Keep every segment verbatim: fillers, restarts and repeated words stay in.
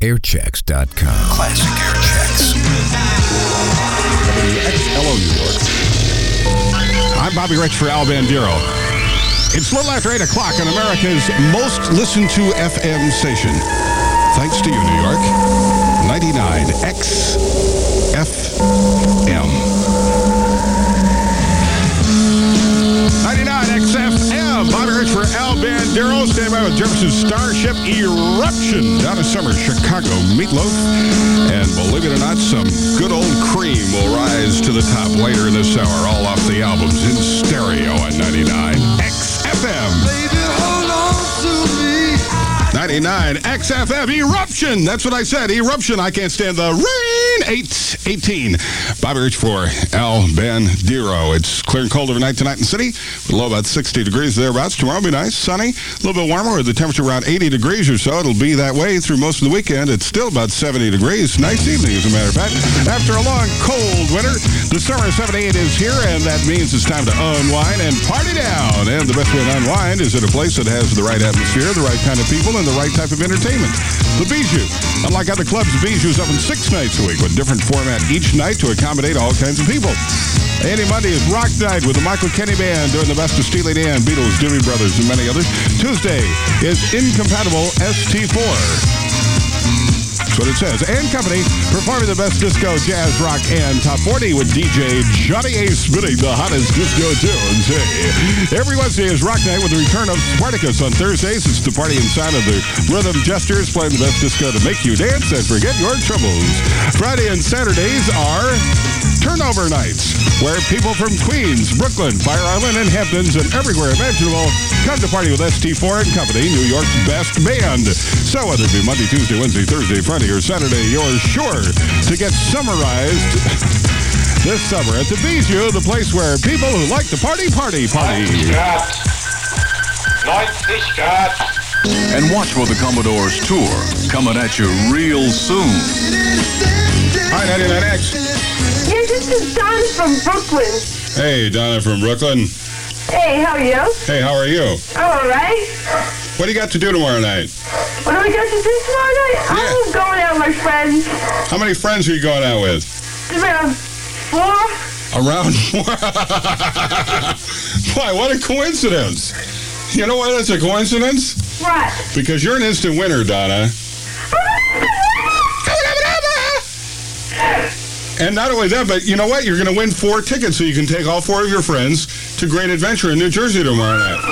airchecks dot com. Classic Airchecks. W X L O New York. I'm Bobby Rich for Al Bandero. It's a little after eight o'clock on America's most listened to F M station. Thanks to you, New York. ninety-nine X F M. ninety-nine X F M. Bobby Rich for Al Bandero. Stand by with Jefferson Starship Eruption down in summer Chicago Meatloaf. And believe it or not, some good old cream will rise to the top later in this hour, all off the albums in stereo on ninety-nine X F M. Baby, hold on to me. ninety-nine X F M. Eruption. That's what I said. Eruption. I can't stand the rain. eight eighteen. Bobby Rich for Al Bandero. It's clear and cold overnight tonight in the city. With a low about sixty degrees thereabouts. Tomorrow will be nice, sunny, a little bit warmer with the temperature around eighty degrees or so. It'll be that way through most of the weekend. It's still about seventy degrees. Nice evening, as a matter of fact. After a long, cold winter, the summer of seventy-eight is here, and that means it's time to unwind and party down. And the best way to unwind is at a place that has the right atmosphere, the right kind of people, and the right type of entertainment. The Bijou. Unlike other clubs, the Bijou is open six nights a week with different format each night to accommodate all kinds of people. Any Monday is Rock Night with the Michael Kenny Band doing the best of Steely Dan, Beatles, Doobie Brothers, and many others. Tuesday is Incompatible S T four. That's what it says. And Company performing the best disco, jazz, rock, and top forty with D J Johnny A. spinning the hottest disco tunes. Hey. Every Wednesday is Rock Night with the return of Spartacus. On Thursdays, it's the party inside of the Rhythm Jesters playing the best disco to make you dance and forget your troubles. Friday and Saturdays are Turnover Nights, where people from Queens, Brooklyn, Fire Island, and Hamptons, and everywhere imaginable come to party with S T four and Company, New York's best band. So whether it be Monday, Tuesday, Wednesday, Thursday, Friday, or Saturday, you're sure to get summarized this summer at the Bijou, the place where people who like to party, party, party. ninety Grad. And watch for the Commodores tour coming at you real soon. Hi, ninety-nine X. Yeah, this is Donna from Brooklyn. Hey, Donna from Brooklyn. Hey, how are you? Hey, how are you? I'm all right. What do you got to do tomorrow night? What do we got to do tomorrow night? Yeah. I'm going out with my friends. How many friends are you going out with? Around four. Around four? Why, what a coincidence. You know why that's a coincidence? What? Because you're an instant winner, Donna. And not only that, but you know what? You're going to win four tickets so you can take all four of your friends to Great Adventure in New Jersey tomorrow night.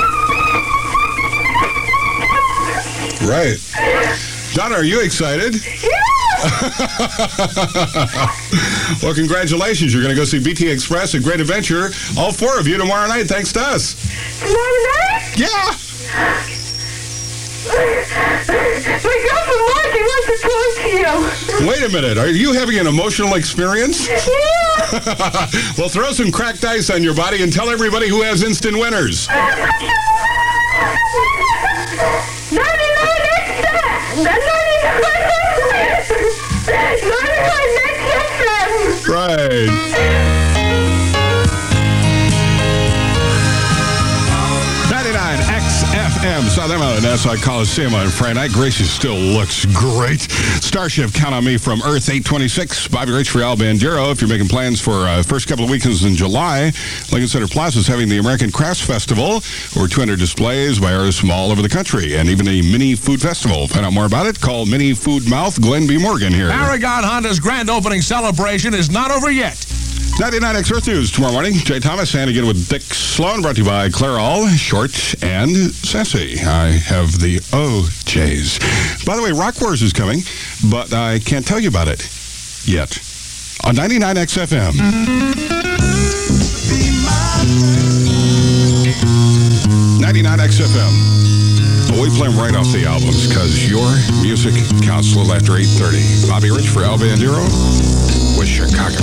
Right. Donna, are you excited? Yeah! Well, congratulations. You're going to go see B T Express at Great Adventure, all four of you tomorrow night, thanks to us. Tomorrow night? Yeah. My girlfriend Marcy wants to talk to you. Wait a minute. Are you having an emotional experience? Yeah. Well, throw some cracked ice on your body and tell everybody who has instant winners. ninety-nine X F M. ninety-nine X F M. Right. ninety-nine X F M, South Emma, Nassau Coliseum on Friday night. Gracie still looks great. Starship, count on me from Earth eight twenty-six. Bobby Rich for Al Bandero. If you're making plans for uh, first couple of weekends in July, Lincoln Center Plaza is having the American Crafts Festival. Over two hundred displays by artists from all over the country, and even a mini food festival. Find out more about it. Call Mini Food Mouth Glenn B. Morgan here. Aragon Honda's grand opening celebration is not over yet. ninety-nine X Earth News tomorrow morning. Jay Thomas, and again with Dick Sloan, brought to you by Clairol, Short and Sassy. I have the O J's. By the way, Rock Wars is coming, but I can't tell you about it yet. On ninety-nine X F M. ninety-nine X F M. Well, we play them right off the albums, because your music counts a little after eight thirty. Bobby Rich for Al Bandero with Chicago.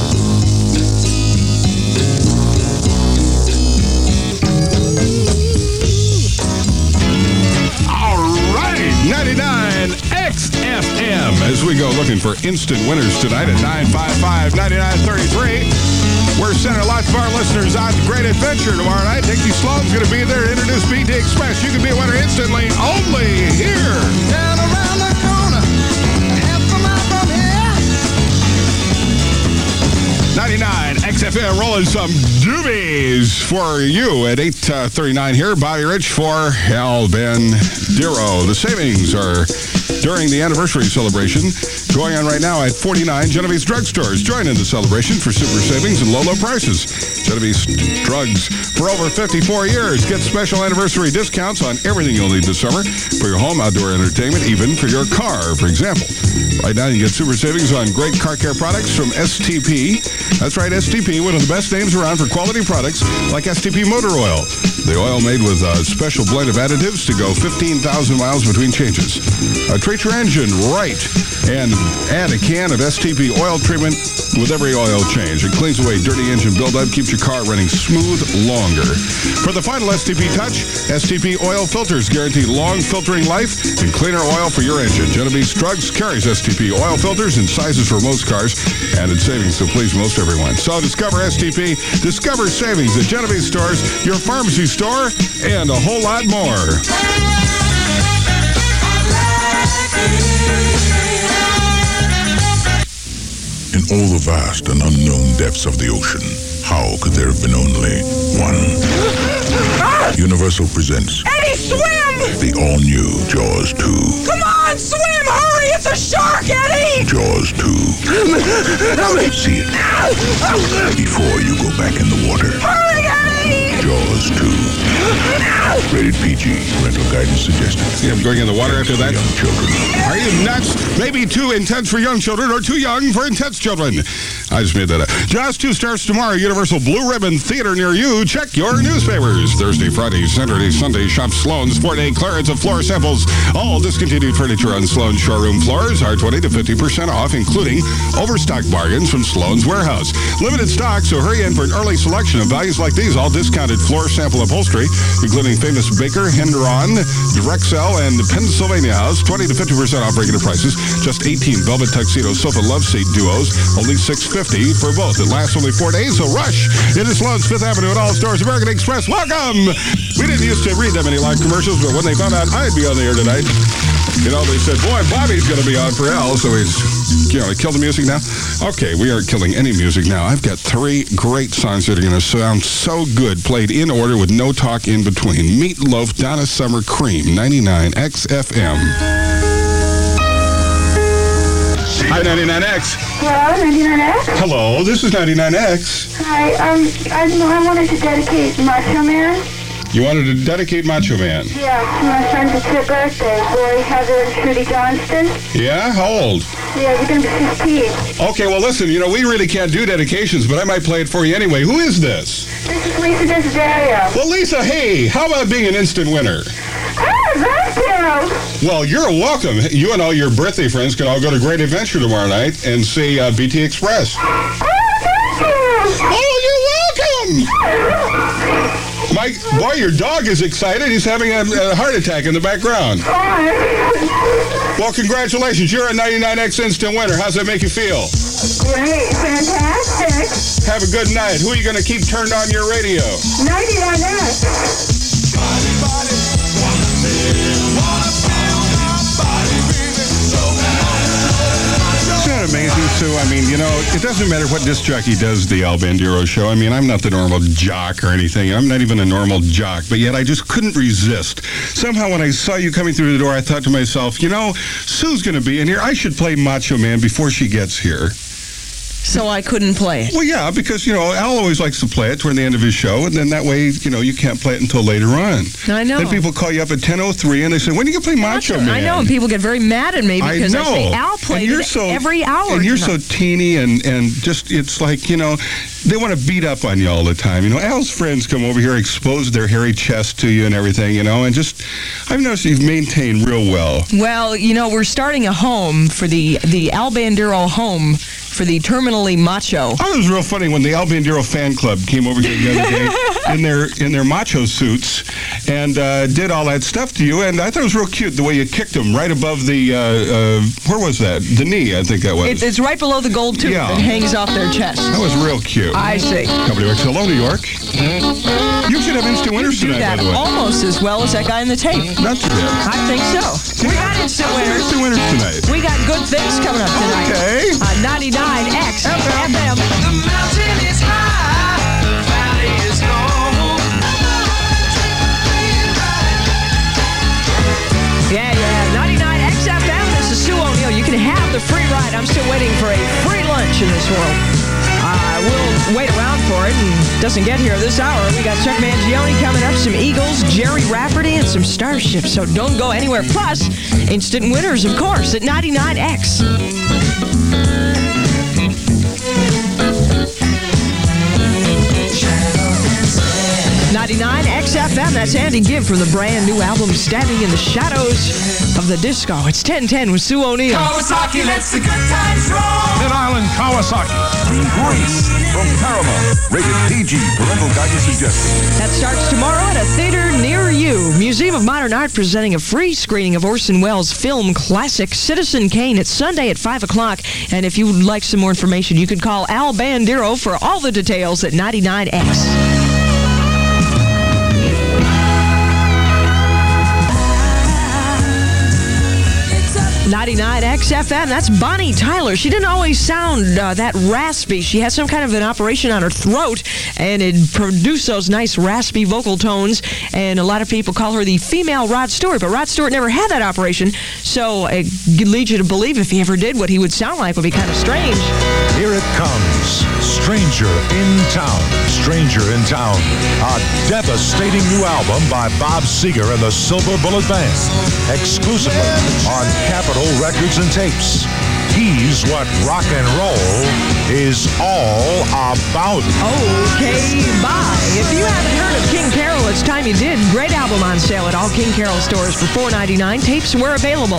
ninety-nine X F M as we go looking for instant winners tonight at nine five five, nine nine three three. We're sending lots of our listeners out to Great Adventure tomorrow night. Dickie Sloan's going to be there to introduce B T Express. You can be a winner instantly only here. Down around the corner, X F M rolling some doobies for you at eight thirty-nine here. Bobby Rich for Al Bandero. The savings are during the anniversary celebration going on right now at forty-nine Genovese drugstores. Join in the celebration for super savings and low, low prices. Genovese Drugs for over fifty-four years. Get special anniversary discounts on everything you'll need this summer for your home, outdoor entertainment, even for your car, for example. Right now, you get super savings on great car care products from S T P. That's right, S T P, one of the best names around for quality products like S T P motor oil. The oil made with a special blend of additives to go fifteen thousand miles between changes. Uh, treat your engine right and add a can of S T P oil treatment with every oil change. It cleans away dirty engine buildup, keeps your car running smooth longer. For the final S T P touch, S T P oil filters guarantee long filtering life and cleaner oil for your engine. Genovese Drugs carries S T P oil filters in sizes for most cars, and in savings to please most everyone. So discover S T P, discover savings at Genovese stores, your pharmacy store, and a whole lot more. In all the vast and unknown depths of the ocean, how could there have been only one? Universal presents Eddie, swim! the all-new Jaws two. Come on, swim! Hurry! It's a shark, Eddie! Jaws two. See it before you go back in the water. Hurry, Eddie! Jaws two. Rated P G. Parental guidance suggested. See, I'm going in the water after that. Young children. Are you nuts? Maybe too intense for young children or too young for intense children. I just made that up. Jaws two starts tomorrow. Universal Blue Ribbon Theater near you. Check your newspapers. Thursday, Friday, Saturday, Sunday. Shop Sloan's four-day clearance of floor samples. All discontinued furniture on Sloan's showroom floors are twenty to fifty percent off, including overstock bargains from Sloan's warehouse. Limited stock, so hurry in for an early selection of values like these. All discounted floor sample upholstery, including famous Baker, Hendron, Drexel, and Pennsylvania House. twenty to fifty percent off regular prices. Just eighteen Velvet Tuxedo Sofa Love Seat Duos. Only six fifty for both. It lasts only four days, so rush. It is Sloan's Fifth Avenue at all stores. American Express, welcome! We didn't used to read that many live commercials, but when they found out I'd be on the air tonight, you know, they said, boy, Bobby's going to be on for Al, so he's, you know, kill the music now. Okay, we aren't killing any music now. I've got three great songs that are going to sound so good, played in order with no talk in between. Meatloaf, Donna Summer, Cream, ninety-nine X F M. Hi, ninety-nine X. Hello, ninety-nine X? Hello, this is ninety-nine X. Hi, um, I, I wanted to dedicate Macho Man. You wanted to dedicate Macho Man? Yeah, to my friend's fifth birthday, Lori Heather and Trudy Johnston. Yeah? How old? Yeah, you're going to be fifteen. Okay, well, listen, you know, we really can't do dedications, but I might play it for you anyway. Who is this? This is Lisa Desiderio. Well, Lisa, hey, how about being an instant winner? Oh, thank you. Well, you're welcome. You and all your birthday friends can all go to Great Adventure tomorrow night and see uh, B T Express. Oh, thank you. Oh, you're welcome! Mike, boy, your dog is excited. He's having a, a heart attack in the background. Oh, Well, congratulations. You're a ninety-nine X instant winner. How's that make you feel? great, fantastic. Have a good night. Who are you going to keep turned on your radio? ninety-nine X. Isn't that amazing, Sue? I mean, you know, it doesn't matter what disc jockey does the Al Bandero show. I mean, I'm not the normal jock or anything. I'm not even a normal jock, but yet I just couldn't resist. Somehow when I saw you coming through the door, I thought to myself, you know, Sue's going to be in here. I should play Macho Man before she gets here. So I couldn't play it. Well, yeah, because, you know, Al always likes to play it toward the end of his show, and then that way, you know, you can't play it until later on. I know. Then people call you up at ten oh three, and they say, when are you going to play Macho Man? I know, and people get very mad at me because I, I say Al played it so, every hour. And you're tonight. so teeny, and, and just, it's like, you know, they want to beat up on you all the time. You know, Al's friends come over here, expose their hairy chest to you and everything, you know, and just, I've noticed you've maintained real well. Well, you know, we're starting a home for the, the Al Bandero home for the terminally macho. Oh, it was real funny when the Al Bandero fan club came over here the other day in their in their macho suits and uh, did all that stuff to you, and I thought it was real cute the way you kicked them right above the, uh, uh, where was that? The knee, I think that was. It, it's right below the gold tooth Yeah. that hangs off their chest. That was real cute. I see. W X L O New York. You should have instant winners Do tonight, that by the way. almost as well as that guy in the tape. Not too bad. I think so. We got instant winners. Instant winners tonight. We got good things coming up tonight. Okay. On ninety-nine X F M. The mountain is high. free ride. I'm still waiting for a free lunch in this world. Uh, we'll wait around for it and doesn't get here this hour. We got Chuck Mangione coming up, some Eagles, Jerry Rafferty, and some Starships. So don't go anywhere. Plus, instant winners, of course, at ninety-nine X. ninety-nine X F M, that's Andy Gibb from the brand new album Standing in the Shadows of the Disco. It's ten ten with Sue O'Neill. Kawasaki lets the good times roll. Mid Island Kawasaki. Grease from Paramount. Rated P G. Parental guidance suggested. That starts tomorrow at a theater near you. Museum of Modern Art presenting a free screening of Orson Welles' film classic Citizen Kane. It's Sunday at five o'clock. And if you would like some more information, you could call Al Bandero for all the details at ninety-nine X. ninety-nine X F M, that's Bonnie Tyler. She didn't always sound uh, that raspy. She had some kind of an operation on her throat, and it produced those nice raspy vocal tones, and a lot of people call her the female Rod Stewart, but Rod Stewart never had that operation, so it leads you to believe if he ever did, what he would sound like would be kind of strange. Here it comes. Stranger in Town. Stranger in Town. A devastating new album by Bob Seger and the Silver Bullet Band. Exclusively on Capitol Records and Tapes. He's what rock and roll is all about. Okay, bye. If you haven't heard of King Carol, it's time you did. Great album on sale at all King Carol stores for four ninety-nine. Tapes were available.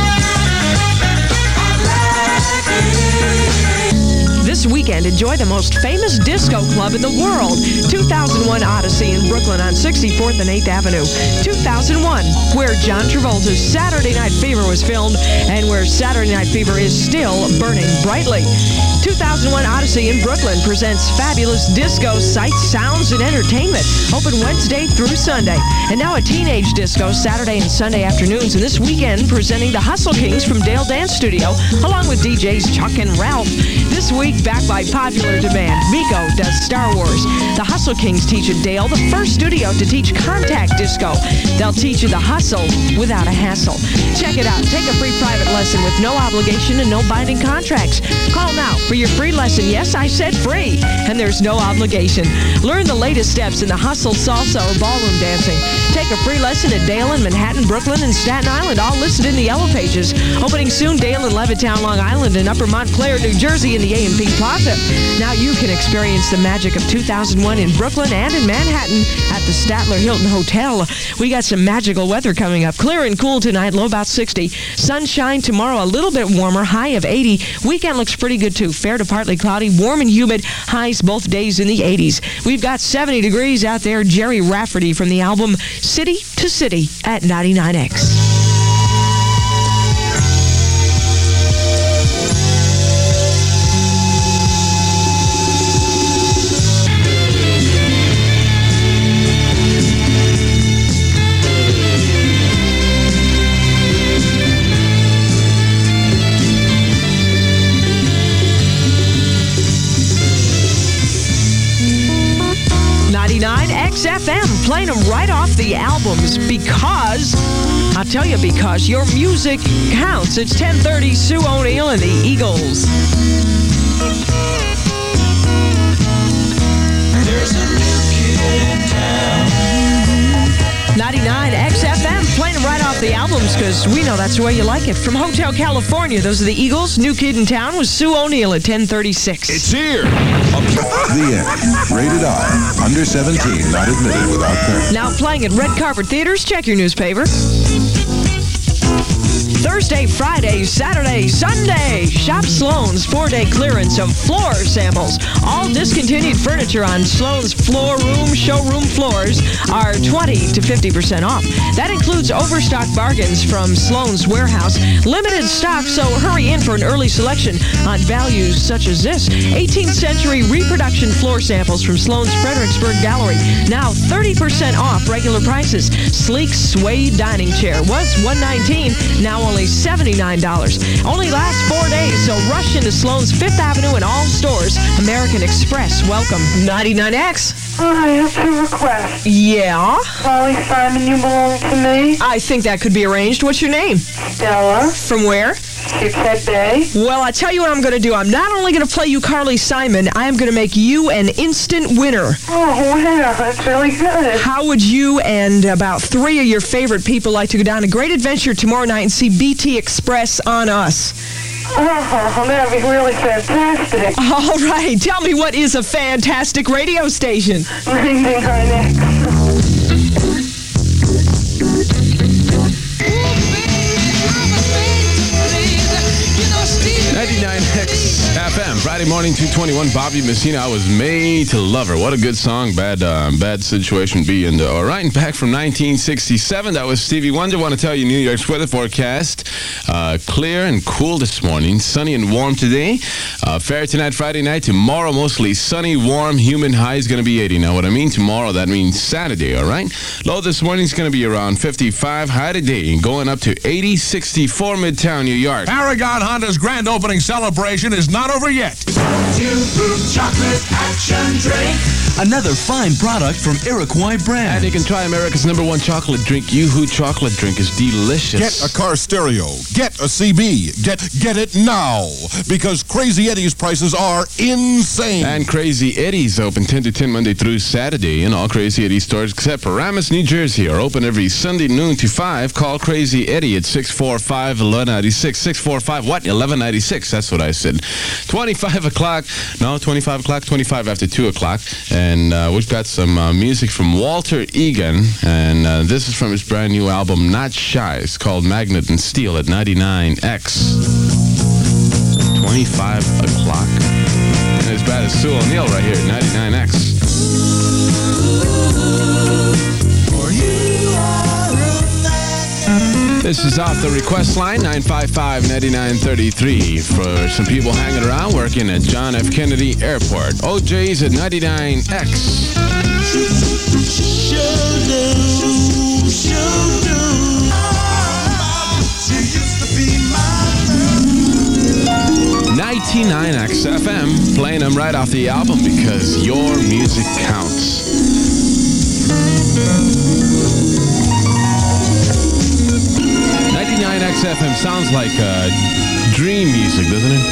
This weekend, enjoy the most famous disco club in the world. two thousand one Odyssey in Brooklyn on sixty-fourth and eighth Avenue. two thousand one, where John Travolta's Saturday Night Fever was filmed and where Saturday Night Fever is still burning brightly. two thousand one Odyssey in Brooklyn presents fabulous disco sights, sounds, and entertainment. Open Wednesday through Sunday. And now a teenage disco Saturday and Sunday afternoons. And this weekend, presenting the Hustle Kings from Dale Dance Studio, along with D Js Chuck and Ralph. This week, backed by popular demand, Miko does Star Wars. The Hustle Kings teach at Dale, the first studio to teach contact disco. They'll teach you the hustle without a hassle. Check it out. Take a free private lesson with no obligation and no binding contracts. Call now for your free lesson. Yes, I said free. And there's no obligation. Learn the latest steps in the hustle, salsa, or ballroom dancing. Take a free lesson at Dale in Manhattan, Brooklyn, and Staten Island, all listed in the Yellow Pages. Opening soon, Dale in Levittown, Long Island, and Upper Montclair, New Jersey, in the A and P Plaza. Now you can experience the magic of two thousand one in Brooklyn and in Manhattan at the Statler Hilton Hotel. We got some magical weather coming up. Clear and cool tonight, low about sixty. Sunshine tomorrow, a little bit warmer, high of eighty. Weekend looks pretty good too. Fair to partly cloudy, warm and humid, highs both days in the eighties. We've got seventy degrees out there. Jerry Rafferty from the album City to City at ninety-nine X. ninety-nine X F M, playing them right off the albums because, I'll tell you because, your music counts. It's ten thirty, Sue O'Neill and the Eagles. There's a new kid in town. ninety-nine X F M, playing them right off the albums because we know that's the way you like it. From Hotel California, those are the Eagles. New Kid in Town with Sue O'Neill at ten thirty-six. It's here. The end. Rated R. Under seventeen. Not admitted without parents. Now playing at Red Carpet Theaters. Check your newspaper. Thursday, Friday, Saturday, Sunday. Shop Sloan's four-day clearance of floor samples. All discontinued furniture on Sloan's floor room, showroom floors are twenty to fifty percent off. That includes overstock bargains from Sloan's warehouse. Limited stock, so hurry in for an early selection on values such as this. eighteenth century reproduction floor samples from Sloan's Fredericksburg Gallery. Now thirty percent off regular prices. Sleek suede dining chair was one hundred nineteen dollars, now only seventy-nine dollars. Only lasts four days, so rush into Sloan's Fifth Avenue and all stores. American Express, welcome. ninety-nine X. I have two requests. Yeah? Molly Simon, you belong to me. I think that could be arranged. What's your name? Stella. From where? Southside Bay. Well, I tell you what I'm going to do. I'm not only going to play you Carly Simon, I am going to make you an instant winner. Oh, wow, that's really good. How would you and about three of your favorite people like to go down to Great Adventure tomorrow night and see B T Express on us? Oh, that'd be really fantastic. All right. Tell me, what is a fantastic radio station? ninety-nine X. ninety-nine X F M, Friday morning, two twenty-one. Bobby Messina, I was made to love her. What a good song. Bad uh, bad situation be in the. All right, and back from nineteen sixty-seven, that was Stevie Wonder. Want to tell you New York's weather forecast. Uh, clear and cool this morning. Sunny and warm today. Uh, fair tonight, Friday night. Tomorrow, mostly sunny, warm, humid. High is going to be eighty. Now, what I mean tomorrow, that means Saturday, all right? Low this morning is going to be around fifty-five. High today, going up to eighty, sixty-four, Midtown, New York. Paragon Honda's grand opening celebration is not over yet. Two-proof chocolate action drink. Another fine product from Iroquois brand. And you can try America's number one chocolate drink. Yoo-Hoo chocolate drink is delicious. Get a car stereo. Get a C B. Get get it now. Because Crazy Eddie's prices are insane. And Crazy Eddie's open ten to ten Monday through Saturday in all Crazy Eddie stores except Paramus, New Jersey are open every Sunday noon to five. Call Crazy Eddie at six four five, one one nine six. six four five, what? eleven ninety-six. That's what I said. twenty-five o'clock. No, twenty-five o'clock. twenty-five after two o'clock. And uh, we've got some uh, music from Walter Egan. And uh, this is from his brand new album, Not Shy. It's called Magnet and Steel at ninety-nine X. twenty-five o'clock. And as bad as Sue O'Neill right here at ninety-nine X. This is off the request line, nine five five, nine nine three three, for some people hanging around working at John F. Kennedy Airport. O J's at ninety-nine X. ninety-nine X F M, playing them right off the album because your music counts. ninety-nine X F M sounds like uh, dream music, doesn't it?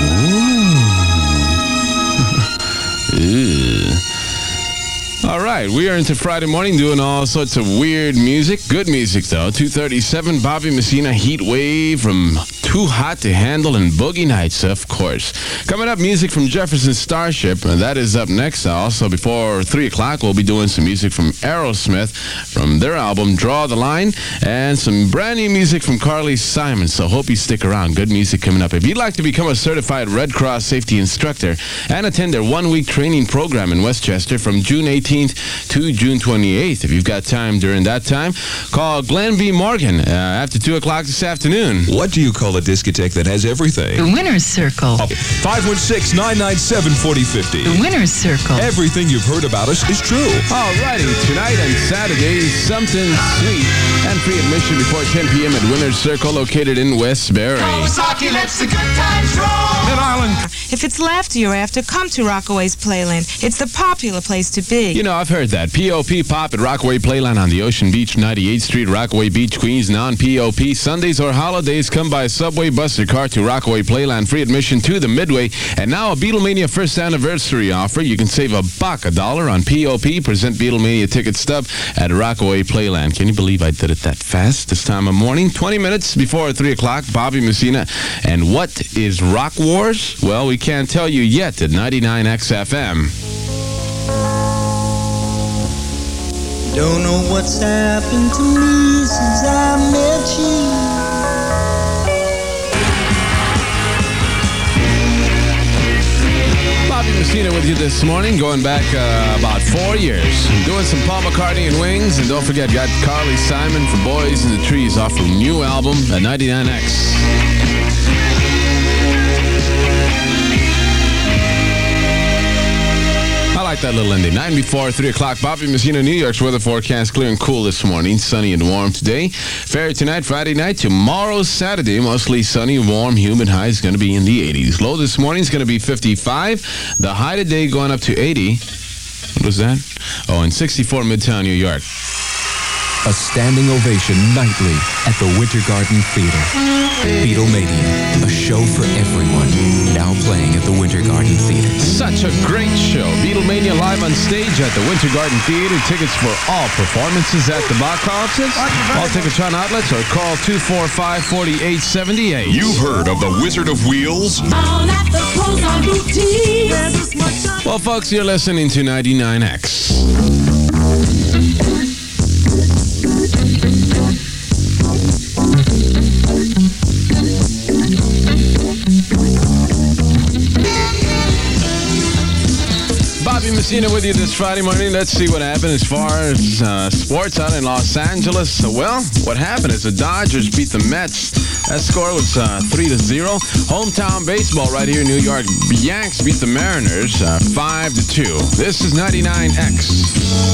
Ooh. All right, we are into Friday morning doing all sorts of weird music. Good music, though. two thirty-seven, Bobby Messina, Heat Wave from Too Hot to Handle and Boogie Nights, of course. Coming up, music from Jefferson Starship, and that is up next. Also, before three o'clock, we'll be doing some music from Aerosmith from their album, Draw the Line, and some brand new music from Carly Simon, so hope you stick around. Good music coming up. If you'd like to become a certified Red Cross safety instructor and attend their one-week training program in Westchester from June eighteenth to June twenty-eighth, if you've got time during that time, call Glenn V. Morgan uh, after two o'clock this afternoon. What do you call a discotheque that has everything? The Winner's Circle. five one six, nine nine seven, four zero five zero. The Winner's Circle. Everything you've heard about us is true. Alrighty, tonight and Saturday, something sweet and free admission before ten p.m. at Winner's Circle, located in Westbury. Kawasaki lets the good times roll. Mid Island. If it's laughter you're after, come to Rockaway's Playland. It's the popular place to be. You know, I've heard that. P O P Pop at Rockaway Playland on the Ocean Beach, ninety-eighth Street, Rockaway Beach, Queens, non-P O P. Sundays or holidays, come by subway, bus, or car to Rockaway Playland. Free admission to the Midway. And now a Beatlemania first anniversary offer. You can save a buck, a dollar on P O P. Present Beatlemania ticket stub at Rockaway Playland. Can you believe I did it that fast this time of morning? twenty minutes before three o'clock, Bobby Messina. And what is Rock Wars? Well, we can't tell you yet at ninety-nine X F M. Don't know what's happened to me since I met you. Bobby Messina with you this morning, going back uh, about four years. Doing some Paul McCartney and Wings, and don't forget, got Carly Simon from Boys in the Trees off her new album at ninety-nine X. I like that little ending. Nine before three o'clock. Bobby Messina, New York's weather forecast. Clear and cool this morning. Sunny and warm today. Fair tonight, Friday night. Tomorrow, Saturday, mostly sunny, warm, humid. High is going to be in the eighties. Low this morning is going to be fifty-five. The high today going up to eighty. What was that? Oh, and sixty-four, Midtown, New York. A standing ovation nightly at the Winter Garden Theater. Beatlemania, a show for everyone. Now playing at the Winter Garden Theater. Such a great show. Beatlemania live on stage at the Winter Garden Theater. Tickets for all performances at the box office. All Ticketron outlets or call two four five, four eight seven eight. You've heard of the Wizard of Wheels? Well, folks, you're listening to ninety-nine X. Bobby Messina with you this Friday morning. Let's see what happened as far as uh, sports out in Los Angeles. Uh, well, what happened is the Dodgers beat the Mets. That score was uh, three to zero. Hometown baseball right here in New York. Yanks beat the Mariners uh, five to two. This is ninety-nine X.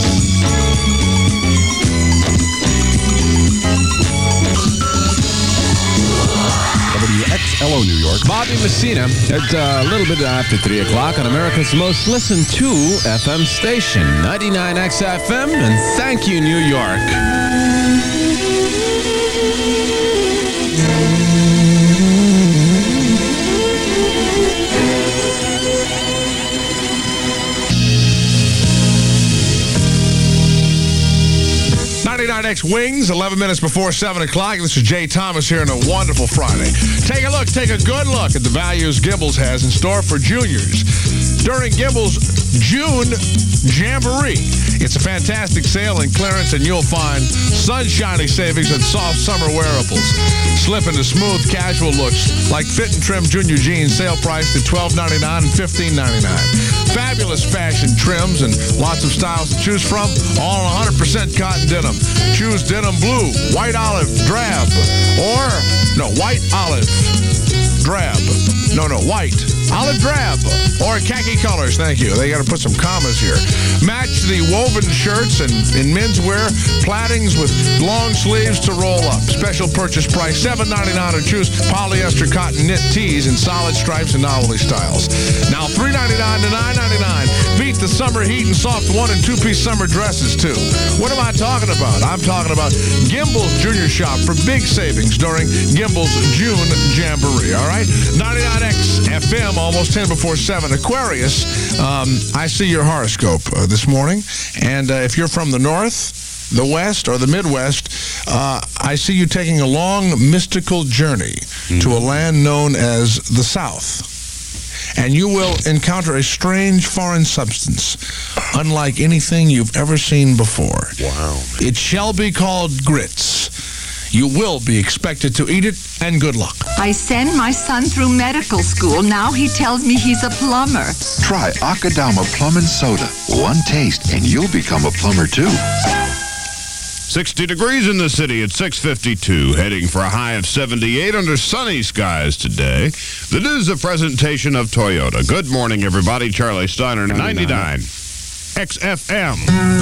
W X L O New York. Bobby Messina at uh, a little bit after three o'clock on America's most listened to F M station, ninety-nine X F M, and thank you, New York. ninety-nine X Wings, eleven minutes before seven o'clock. This is Jay Thomas here on a wonderful Friday. Take a look, take a good look at the values Gimbels has in store for juniors during Gimbels' June Jamboree. It's a fantastic sale and clearance, and you'll find sunshiny savings and soft summer wearables. Slip into smooth, casual looks like fit and trim junior jeans, sale priced at twelve ninety-nine and fifteen ninety-nine. Fabulous fashion trims and lots of styles to choose from, all one hundred percent cotton denim. Choose denim blue, white olive, drab, or, no, white olive, drab. No, no, white, olive drab, or khaki colors. Thank you. They got to put some commas here. Match the woven shirts and in menswear, plattings with long sleeves to roll up. Special purchase price seven ninety-nine, or choose polyester cotton knit tees in solid stripes and novelty styles. Now three ninety-nine to nine ninety-nine. Beat the summer heat and soft one and two piece summer dresses too. What am I talking about? I'm talking about Gimbels Junior Shop for big savings during Gimbels June Jamboree. All right, ninety-nine X F M, almost ten before seven. Aquarius, um, I see your horoscope uh, this morning, and uh, if you're from the north, the west, or the Midwest, uh, I see you taking a long mystical journey mm. to a land known as the South. And you will encounter a strange foreign substance, unlike anything you've ever seen before. Wow. It shall be called grits. You will be expected to eat it, and good luck. I sent my son through medical school. Now he tells me he's a plumber. Try Akadama Plum and Soda. One taste, and you'll become a plumber, too. sixty degrees in the city at six fifty-two, heading for a high of seventy-eight under sunny skies today. That is a presentation of Toyota. Good morning, everybody. Charlie Steiner, ninety-nine X F M.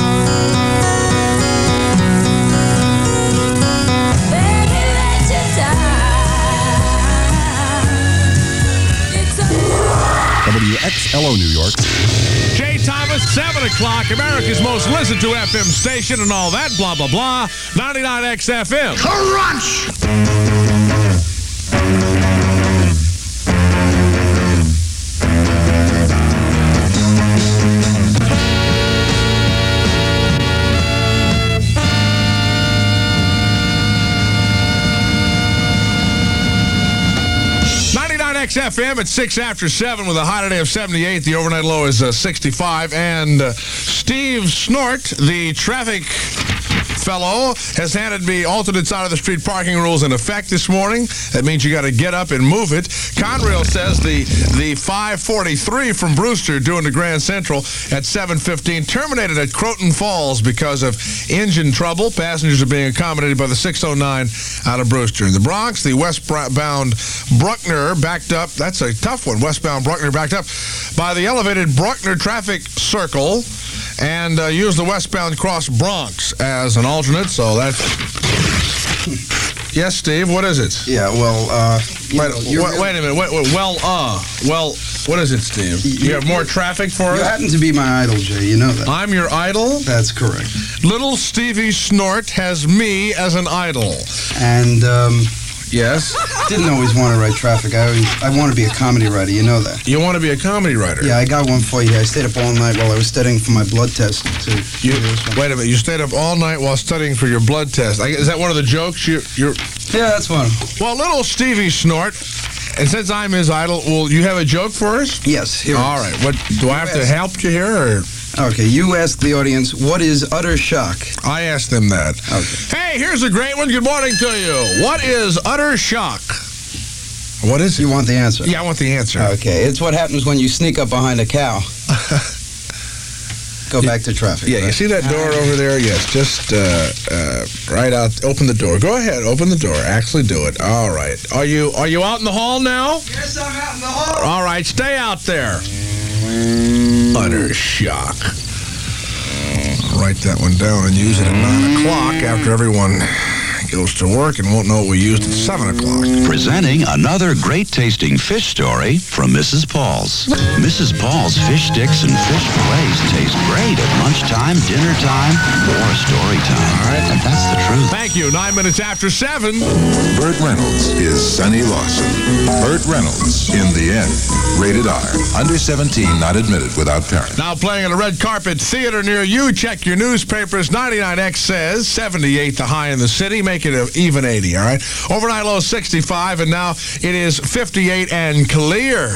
W X L O New York. Jay Thomas, seven o'clock, America's most listened to F M station and all that, blah, blah, blah. ninety-nine X F M. Crunch! X F M at six after seven with a high today of seventy-eight. The overnight low is uh, sixty-five. And uh, Steve Snort, the traffic fellow, has handed me alternate side of the street parking rules in effect this morning. That means you got to get up and move it. Conrail says the the five forty-three from Brewster due into Grand Central at seven fifteen terminated at Croton Falls because of engine trouble. Passengers are being accommodated by the six oh nine out of Brewster. In the Bronx, the westbound Bruckner backed up. That's a tough one. Westbound Bruckner backed up by the elevated Bruckner traffic circle and uh, used the westbound Cross Bronx as an alternate. So that's Yes, Steve, what is it? Yeah, well, uh... Wait, wait, wait a minute. Wait, wait, well, uh... Well, what is it, Steve? You, you have more traffic for us? You happen to be my idol, Jay. You know that. I'm your idol? That's correct. Little Stevie Snort has me as an idol. And, um... Yes? Didn't always want to write traffic. I always, I want to be a comedy writer. You know that. You want to be a comedy writer? Yeah, I got one for you. I stayed up all night while I was studying for my blood test. To you, wait a minute. You stayed up all night while studying for your blood test. I, is that one of the jokes? You, you're. Yeah, that's one. Well, little Stevie Snort, and since I'm his idol, will you have a joke for us? Yes. Here all right. What do I have to help you here? Or? Okay, you ask the audience, what is utter shock? I asked them that. Okay. Hey, here's a great one. Good morning to you. What is utter shock? What is it? You want the answer? Yeah, I want the answer. Okay, it's what happens when you sneak up behind a cow. Go back to traffic. Yeah, right? You see that door over there? Yes, just uh, uh, right out. Open the door. Go ahead, open the door. Actually do it. All right. Are you, are you out in the hall now? Yes, I'm out in the hall. All right, stay out there. Utter shock. I'll write that one down and use it at nine o'clock after everyone goes to work and won't know what we used at seven o'clock. Presenting another great-tasting fish story from Missus Paul's. Missus Paul's fish sticks and fish fillets taste great at lunchtime, dinner time, or story time. All right. And that's the truth. Thank you. Nine minutes after seven. Burt Reynolds is Sonny Lawson. Burt Reynolds, in the end, rated R. Under seventeen, not admitted without parent. Now playing at a red carpet theater near you. Check your newspapers. ninety-nine X says seventy-eight the high in the city. Make it an even eighty, all right? Overnight low sixty-five, and now it is fifty-eight and clear.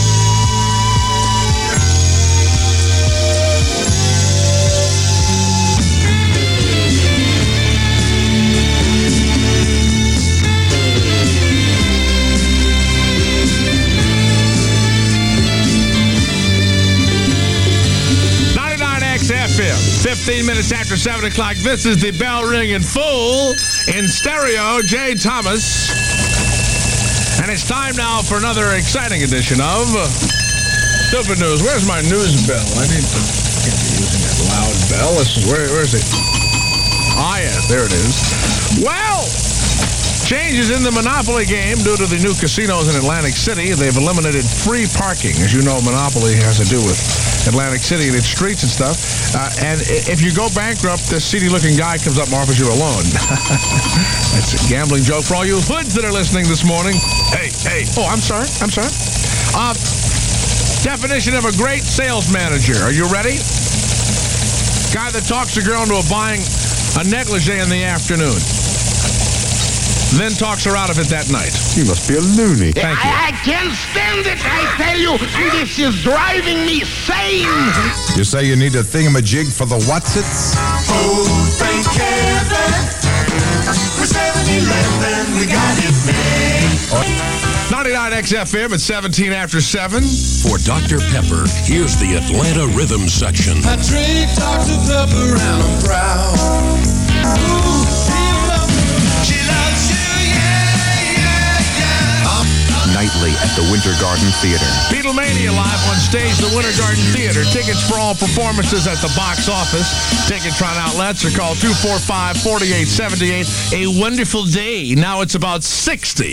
F M, fifteen minutes after seven o'clock. This is the bell ringing full in stereo, Jay Thomas. And it's time now for another exciting edition of Stupid News. Where's my news bell? I need to, I can't be using that loud bell. This is, where, where is it? Ah, yes, there it is. Well, changes in the Monopoly game due to the new casinos in Atlantic City. They've eliminated free parking. As you know, Monopoly has to do with Atlantic City and its streets and stuff. Uh, and if you go bankrupt, this seedy-looking guy comes up and offers you a loan. That's a gambling joke for all you hoods that are listening this morning. Hey, hey. Oh, I'm sorry. I'm sorry. Uh, definition of a great sales manager. Are you ready? Guy that talks a girl into a buying a negligee in the afternoon. Then talks her out of it that night. You must be a loony. Thank you. I, I can't stand it, I tell you. This is driving me sane. You say you need a thingamajig for the Watsits? Oh, thank heaven. For seven eleven, we got it made. ninety-nine X F M at seventeen after seven. For Doctor Pepper, here's the Atlanta Rhythm section. I drink Doctor Pepper and I'm proud. Ooh, she loves you, yeah, yeah, yeah. Nightly at the Winter Garden Theater. Beatlemania live on stage, the Winter Garden Theater. Tickets for all performances at the box office. Ticketron outlets are called two four five, four eight seven eight. A wonderful day. Now it's about sixty.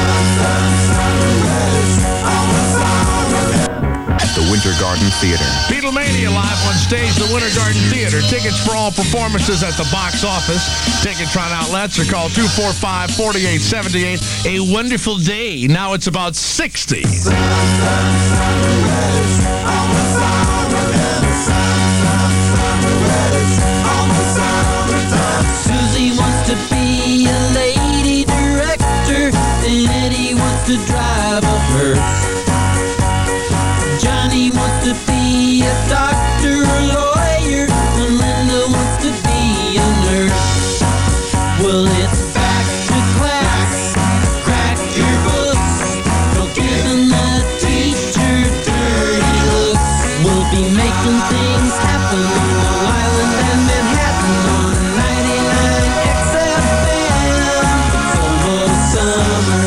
At the Winter Garden Theater. Beatlemania live on stage, the Winter Garden Theater. Tickets for all performances at the box office. Ticketron outlets are called two four five, four eight seven eight. A wonderful day. Now it's about sixty. Susie wants to be a lady director, and Eddie wants to drive a hearse. Johnny wants to be a doctor or lawyer, and Linda wants to be a nurse. Well, it's back to class. Crack your books. No giving the teacher dirty looks. We'll be making things happen on Long Island and Manhattan on ninety-nine X F M. It's almost summer.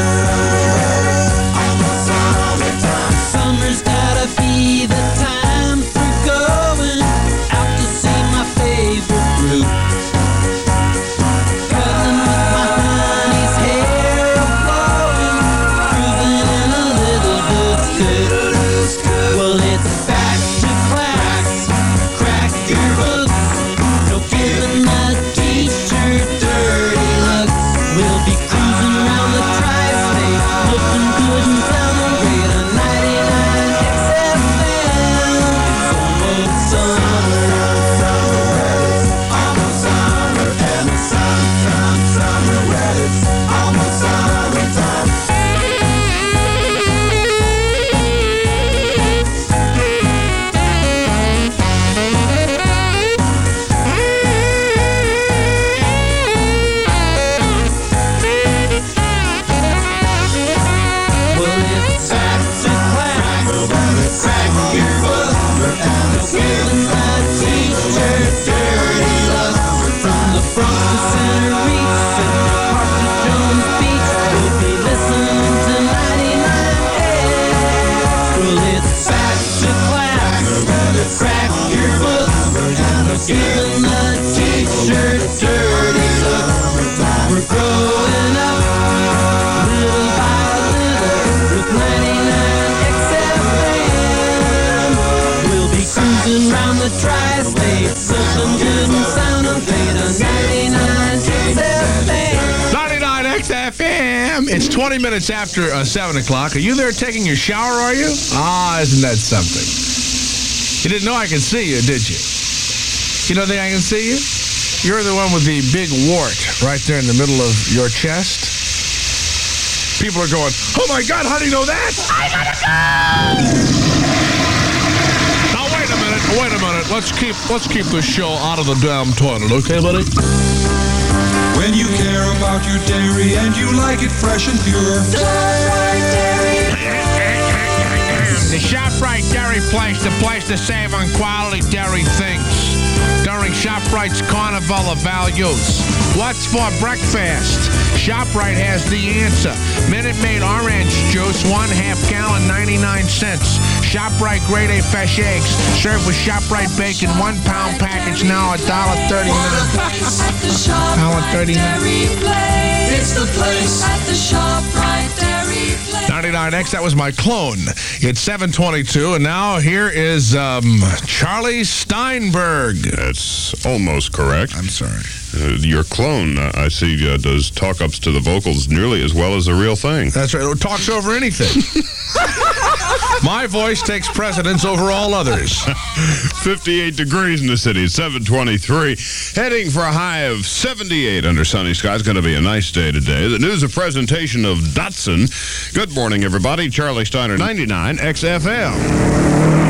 Summer's gotta be the time for going out to see my favorite group. Cuddling with my honey to class. Crack your foot, giving the t-shirt dirty look. We're growing up, little by little, with ninety-nine X F M. We'll be cruising round the tri-state, something good and sound and fade on ninety-nine X F M. ninety-nine X F M. It's twenty minutes after uh, seven o'clock. Are you there taking your shower, are you? Ah, isn't that something? You didn't know I could see you, did you? You don't think I can see you? You're the one with the big wart right there in the middle of your chest. People are going, oh my God, how do you know that? I gotta go! Now wait a minute, wait a minute. Let's keep let's keep this show out of the damn toilet, okay, buddy? When you care about your dairy and you like it fresh and pure. The ShopRite Dairy Place, the place to save on quality dairy things. During ShopRite's Carnival of Values. What's for breakfast? ShopRite has the answer. Minute Maid orange juice, one half gallon, ninety-nine cents. ShopRite Grade A fresh eggs, served with ShopRite bacon, one pound package, now a dollar thirty-nine. Dollar thirty-nine. It's the place at the ShopRite Dairy Place. ninety-nine X, that was my clone. It's seven twenty-two, and now here is um, Charlie Steinberg. That's almost correct. I'm sorry. Uh, your clone, uh, I see, uh, does talk-ups to the vocals nearly as well as the real thing. That's right. It talks over anything. My voice takes precedence over all others. fifty-eight degrees in the city, seven twenty-three. Heading for a high of seventy-eight under sunny skies. Going to be a nice day today. The news, a presentation of Datsun. Good morning, everybody. Charlie Steiner, ninety-nine X F M.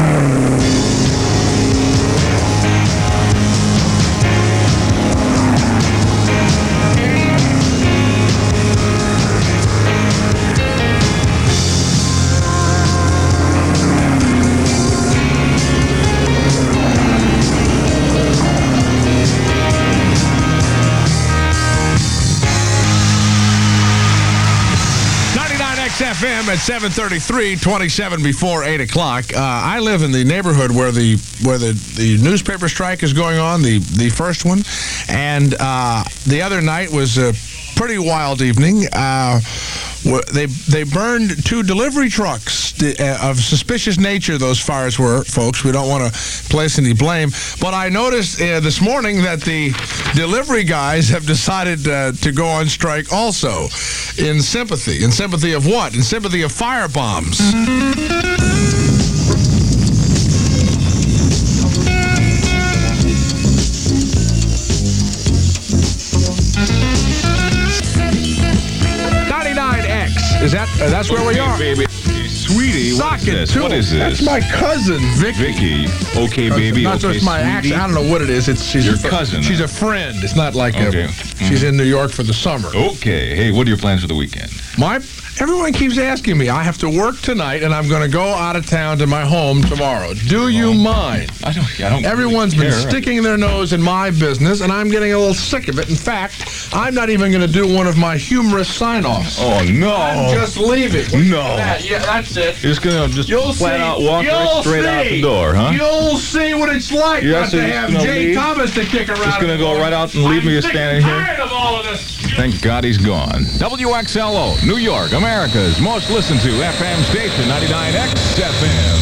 F M at seven thirty-three, twenty-seven before eight o'clock. Uh, I live in the neighborhood where the where the, the newspaper strike is going on, the, the first one. And uh, the other night was a pretty wild evening. Uh, they they burned two delivery trucks of suspicious nature, those fires were, folks. We don't want to place any blame. But I noticed uh, this morning that the delivery guys have decided uh, to go on strike also in sympathy. In sympathy of what? In sympathy of fire bombs. ninety-nine X. Is that, uh, that's where we are. Baby. Sweetie, what is this? Too. What is this? That's my cousin, Vicky. Vicky. Okay, baby. Not okay, just my sweetie. accent. I don't know what it is. It's she's your a fr- cousin. She's a friend. It's not like okay. a, she's in New York for the summer. Okay. Hey, what are your plans for the weekend? My everyone keeps asking me. I have to work tonight, and I'm going to go out of town to my home tomorrow. Do you mind? I don't. I don't. Everyone's really been care. sticking their nose in my business, and I'm getting a little sick of it. In fact, I'm not even going to do one of my humorous sign-offs. Oh no! I'm just leaving. No. That? Yeah, that's it. You're just gonna just You'll flat see. out walk You'll right straight see. out the door, huh? You'll see what it's like Yeah, not so to you're have gonna Jay leave? Thomas to kick around. Just gonna go right out and leave I'm me sick standing and here? tired of all of this. Thank God he's gone. W X L O, New York, America's most listened to F M station, ninety-nine X F M.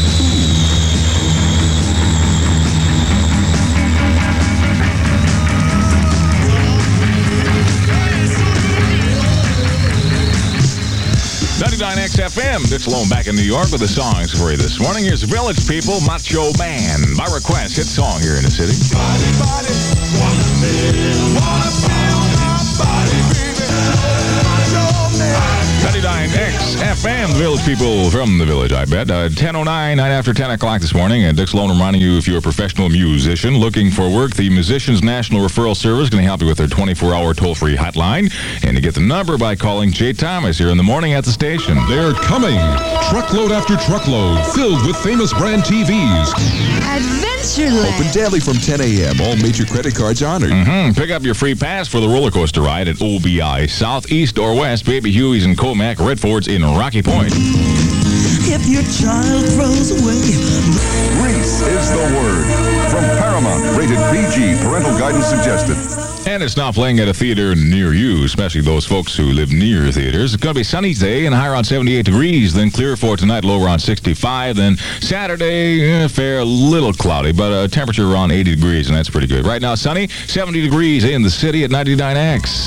ninety-nine X F M. Dick Sloan back in New York with the songs for you this morning. Here's Village People, Macho Man. By request, hit song here in the city. Body, body, wanna feel, wanna feel my body, baby. Macho Man. ninety-nine X F M, the Village People from the Village, I bet. Uh, ten oh nine, night after ten o'clock this morning. And Dick Sloan reminding you, if you're a professional musician looking for work, the Musicians National Referral Service is going to help you with their twenty-four hour toll-free hotline. And you get the number by calling Jay Thomas here in the morning at the station. They're coming. Truckload after truckload, filled with famous brand T Vs. Adventureland. Open daily from ten a.m. All major credit cards honored. Mm-hmm. Pick up your free pass for the roller coaster ride at O B I, South, East, or West, Baby Huey's in Comac, Red Ford's in Rocky Point. if your child throws away. Grease is the word. From Paramount, rated P G, parental guidance suggested. And it's now playing at a theater near you, especially those folks who live near theaters. It's going to be sunny today and high around seventy-eight degrees. Then clear for tonight, low around sixty-five. Then Saturday, eh, fair, a little cloudy, but a temperature around eighty degrees, and that's pretty good. Right now, sunny, seventy degrees in the city at ninety-nine X.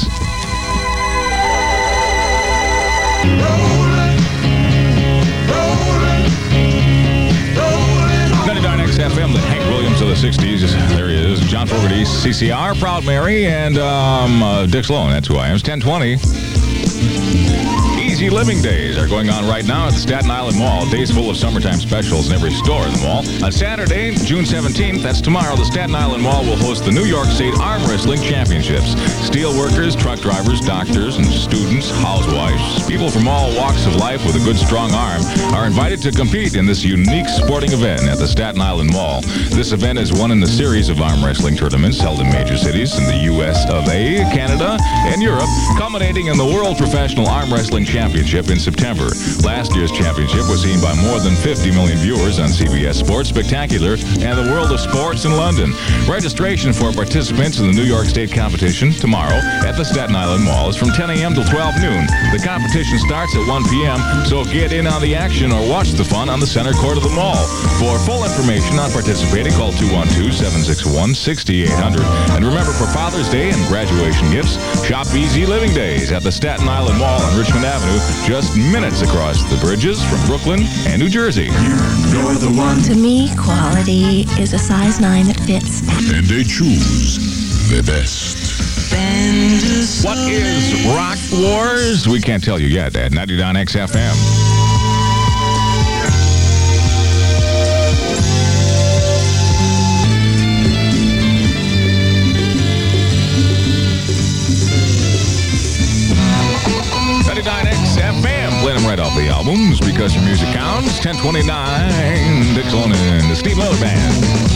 ninety-nine X F M, the Hank Williams of the sixties. There he is. John Fogerty, C C R, Proud Mary, and um, uh, Dick Sloan. That's who I am. It's ten twenty. Easy Living Days are going on right now at the Staten Island Mall. Days full of summertime specials in every store in the mall. On Saturday, June seventeenth, that's tomorrow, the Staten Island Mall will host the New York State Arm Wrestling Championships. Steel workers, truck drivers, doctors, and students, housewives, people from all walks of life with a good, strong arm are invited to compete in this unique sporting event at the Staten Island Mall. This event is one in the series of arm wrestling tournaments held in major cities in the U S of A, Canada, and Europe, culminating in the World Professional Arm Wrestling Championship in September. Last year's championship was seen by more than fifty million viewers on C B S Sports Spectacular and the World of Sports in London. Registration for participants in the New York State competition tomorrow at the Staten Island Mall is from ten a.m. till twelve noon. The competition starts at one p.m., so get in on the action or watch the fun on the center court of the mall. For full information on participating, call two one two, seven six one, six eight zero zero. And remember, for Father's Day and graduation gifts, shop Easy Living Days at the Staten Island Mall on Richmond Avenue, just minutes across the bridges from Brooklyn and New Jersey. You're the one. To me, quality is a size nine that fits. And they choose the best. What is Rock Wars? We can't tell you yet at ninety-nine X F M. ninety-nine X F M, playing them right off the albums because your music counts. ten twenty-nine, Dick Sloan and the Steve Miller Band.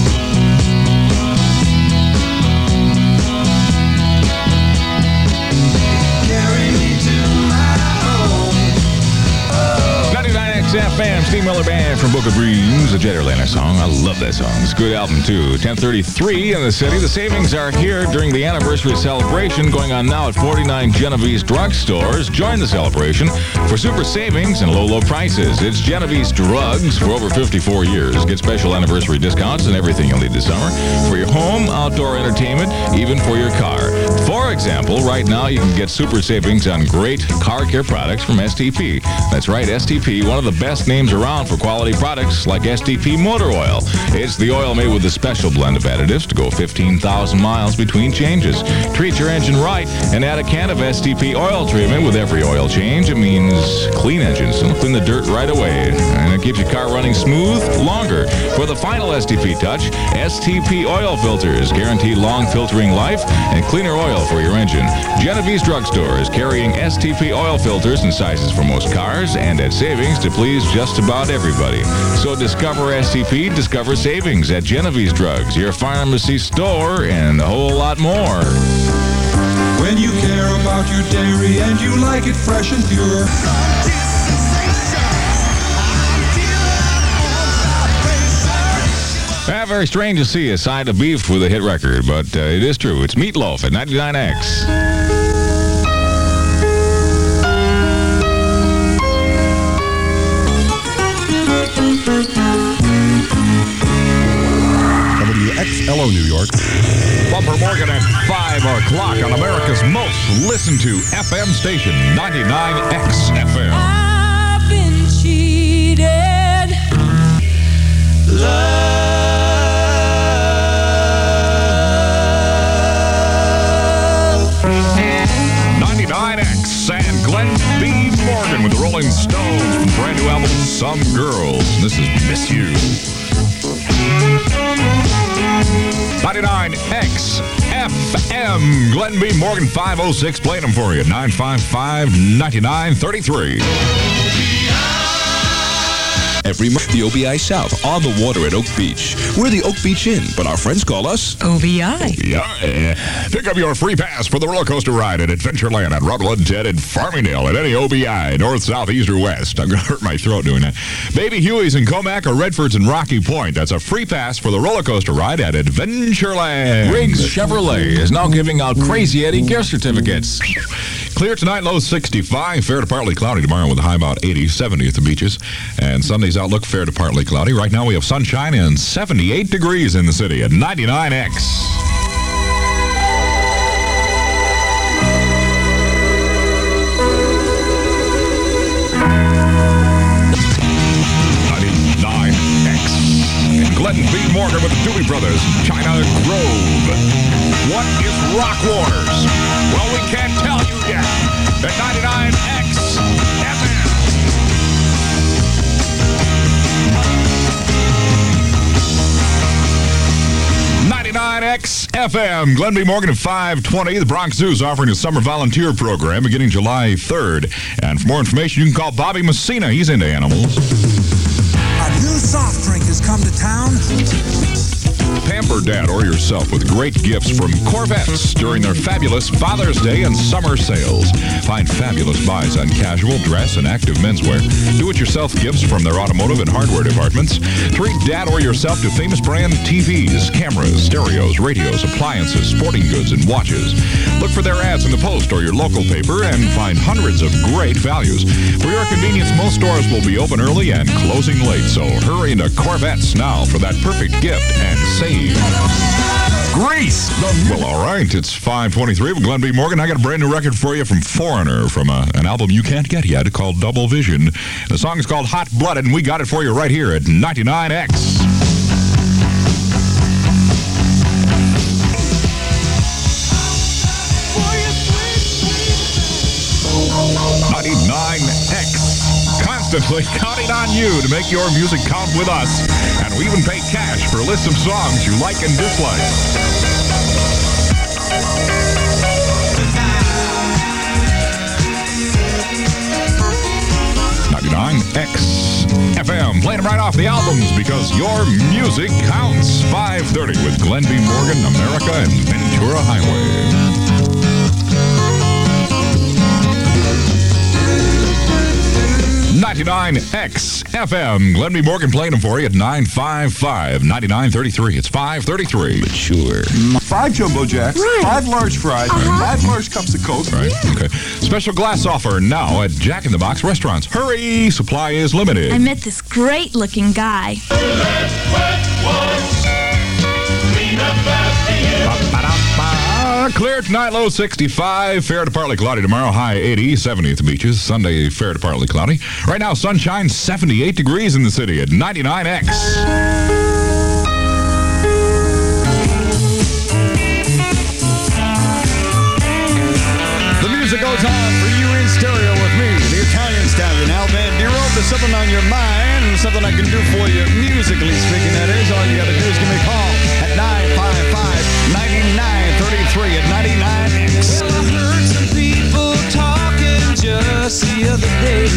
F M, Steve Miller Band from Book of Dreams, a Jet Airliner song. I love that song. It's a good album, too. ten thirty-three in the city. The savings are here during the anniversary celebration going on now at forty-nine Genovese drugstores. Join the celebration for super savings and low, low prices. It's Genovese Drugs for over fifty-four years. Get special anniversary discounts and everything you'll need this summer for your home, outdoor entertainment, even for your car. For example, right now you can get super savings on great car care products from S T P. That's right, S T P, one of the best names around for quality products like S T P Motor Oil. It's the oil made with a special blend of additives to go fifteen thousand miles between changes. Treat your engine right and add a can of S T P oil treatment with every oil change. It means clean engines. It'll clean the dirt right away. And it keeps your car running smooth longer. For the final S T P touch, S T P oil filters guarantee long filtering life and cleaner oil for your engine. Genovese Drugstore is carrying S T P oil filters in sizes for most cars and at savings to please just about everybody. So discover S T P, discover savings at Genovese Drugs, your pharmacy store, and a whole lot more. When you care about your dairy and you like it fresh and pure. Ah, very strange to see a side of beef with a hit record, but uh, it is true. It's Meatloaf at ninety-nine X. W X L O New York. Bumper Morgan at five o'clock on America's most listened to F M station, ninety-nine X F M. I've been cheated. Love. ninety-nine X and Glenn B. Morgan with the Rolling Stones from brand new album Some Girls. This is Miss You. ninety-nine X F M. Glenn B. Morgan five oh six playing them for you. nine five five, nine nine three three. every month. The O B I South on the water at Oak Beach. We're the Oak Beach Inn, but our friends call us O B I. Yeah. Pick up your free pass for the roller coaster ride at Adventureland at Rutland, Ted, and Farmingdale at any O B I, north, south, east, or west. I'm going to hurt my throat doing that. Baby Huey's in Comac or Redford's in Rocky Point. That's a free pass for the roller coaster ride at Adventureland. Riggs Chevrolet is now giving out Crazy Eddie gift certificates. Clear tonight, low sixty-five. Fair to partly cloudy tomorrow with a high about eighty, seventy at the beaches. And Sunday's outlook, fair to partly cloudy. Right now we have sunshine and seventy-eight degrees in the city at ninety-nine X. ninety-nine X. And Glenn B. Morgan with the Doobie Brothers, China Grove. What is Rock Wars? Well, we can't tell you yet. At ninety-nine X F M. ninety-nine X F M. Glenn B. Morgan at five twenty. The Bronx Zoo is offering a summer volunteer program beginning July third. And for more information, you can call Bobby Messina. He's into animals. A new soft drink has come to town. Pamper Dad or yourself with great gifts from Corvettes during their fabulous Father's Day and summer sales. Find fabulous buys on casual, dress, and active menswear. Do-it-yourself gifts from their automotive and hardware departments. Treat Dad or yourself to famous brand T Vs, cameras, stereos, radios, appliances, sporting goods, and watches. Look for their ads in the Post or your local paper and find hundreds of great values. For your convenience, most stores will be open early and closing late, so hurry into Corvettes now for that perfect gift and save. Grease. Well, all right. It's five twenty-three with Glenn B. Morgan. I got a brand new record for you from Foreigner from a, an album you can't get yet called Double Vision. The song is called Hot Blooded, and we got it for you right here at ninety-nine X. ninety-nine X. Constantly counting on you to make your music count with us. And we even pay cash for a list of songs you like and dislike. ninety-nine X F M. Playing them right off the albums because your music counts. five thirty with Glenn B. Morgan, America, and Ventura Highway. ninety-nine X F M. Glenn B. Morgan playing them for you at nine five five, ninety-nine thirty-three. It's five thirty-three. Mature. Five Jumbo Jacks, Right. five large fries, Uh-huh. five large cups of Coke. Right. Okay. Special glass offer now at Jack in the Box restaurants. Hurry! Supply is limited. I met this great looking guy. Ba-ba-da-ba. Clear tonight, low sixty-five. Fair to partly cloudy tomorrow, high eighty, seventy at the beaches. Sunday, fair to partly cloudy. Right now, sunshine, seventy-eight degrees in the city at ninety-nine X. The music goes on for you in stereo with me, the Italian stallion, Al Bandero. If there's something on your mind, something I can do for you, musically speaking, that is, all you got to do is give me a call at nine five five, nine nine three three at ninety-nine X. I heard some people talking just the other day.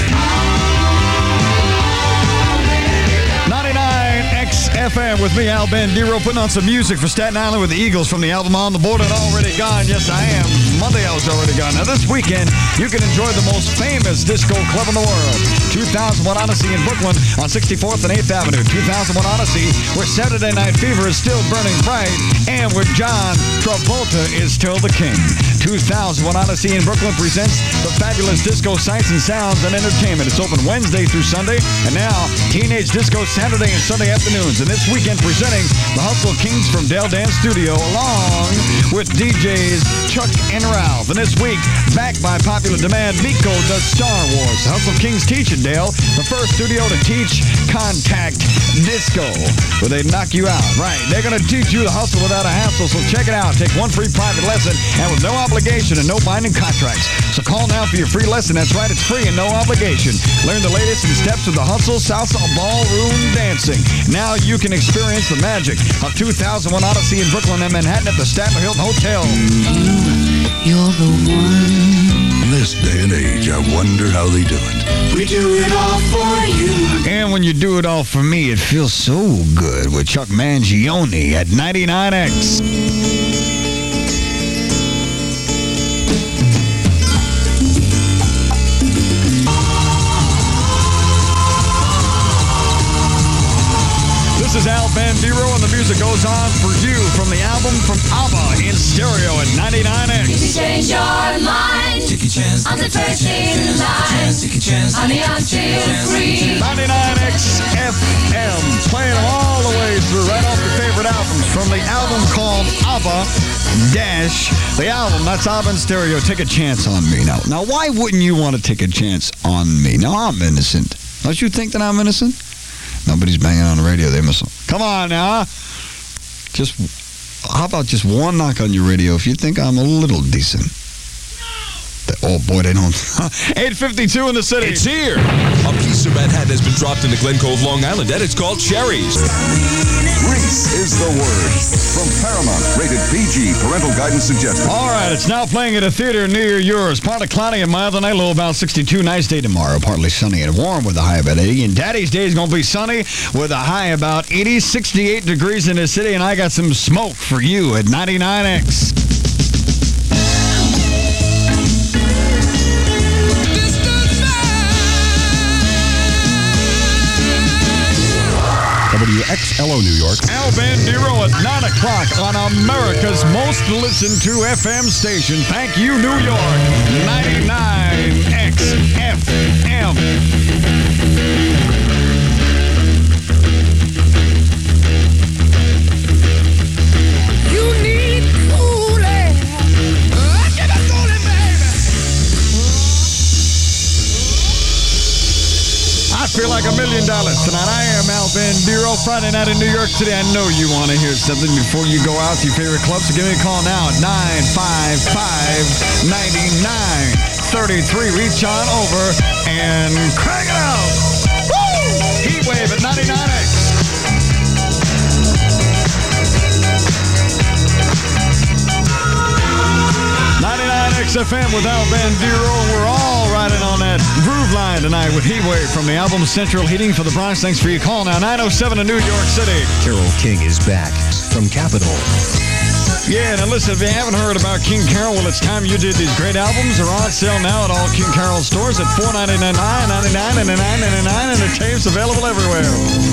ninety-nine X F M with me, Al Bandero, putting on some music for Staten Island with the Eagles from the album On the Board and Already Gone. Yes, I am. Monday I was already gone. Now this weekend, you can enjoy the most famous disco club in the world. two thousand one Odyssey in Brooklyn on sixty-fourth and eighth Avenue. two thousand one Odyssey, where Saturday Night Fever is still burning bright and where John Travolta is still the king. two thousand one Odyssey in Brooklyn presents the fabulous disco sights and sounds and entertainment. It's open Wednesday through Sunday, and now Teenage Disco Saturday and Sunday afternoons. And this weekend presenting the Hustle Kings from Dell Dance Studio along with D Js Chuck and Ralph. And this week, backed by popular demand, Miko does Star Wars. The Hustle Kings teach at Dell, the first studio to teach contact disco, where they knock you out. Right, they're going to teach you the hustle without a hassle, so check it out. Take one free private lesson and with no obligation and no binding contracts. So call now for your free lesson. That's right, it's free and no obligation. Learn the latest in steps of the hustle, salsa, ballroom dancing. Now you can experience the magic of two thousand one Odyssey in Brooklyn and Manhattan at the Statler Hilton Hotel. You're the one. In this day and age, I wonder how they do it. We do it all for you. And when you do it all for me, it feels so good with Chuck Mangione at ninety-nine X. This is Al Bandero, and the music goes on for you from the album from ABBA in stereo at ninety-nine X. If you change your mind, take a chance. I'm the first in line. Take a chance. Honey, until free. ninety-nine X F M, playing them all the way through, right off your favorite albums from the album called ABBA Dash. The album, that's ABBA in stereo. Take a chance on me. Now, now, why wouldn't you want to take a chance on me? Now, I'm innocent. Don't you think that I'm innocent? Nobody's banging on the radio. They must. Come on now. Just, how about just one knock on your radio if you think I'm a little decent? Oh, boy, they don't. eight fifty-two in the city. It's here. A piece of Manhattan has been dropped into Glen Cove, Long Island, and it's called Cherries. Grease is the word. From Paramount, rated P G, parental guidance suggested. All right, it's now playing at a theater near yours. Partly cloudy and mild tonight, low about sixty-two. Nice day tomorrow. Partly sunny and warm with a high about eighty. And Daddy's Day is going to be sunny with a high about eighty. sixty-eight degrees in the city, and I got some smoke for you at ninety-nine X. W X L O New York. Al Bandero at nine o'clock on America's most listened to F M station. Thank you, New York. ninety-nine X F M. You need cooling. Give it cooling, baby. I feel like a million dollars tonight. I am Al Bandero, Friday night in New York City. I know you want to hear something before you go out to your favorite club, so give me a call now at nine five five, nine nine three three. Reach on over and crank it out. Woo! Heat wave at ninety-nine X. ninety-nine X F M with Al Bandero. We're all riding on that groove line tonight with Heatwave from the album Central Heating for the Bronx. Thanks for your call now. nine oh seven in New York City. Carole King is back from Capitol. Yeah, now listen, if you haven't heard about King Carole, well, it's time you did. These great albums are on sale now at all King Carole stores at four ninety-nine, ninety-nine, ninety-nine, ninety-nine, and the tapes available everywhere.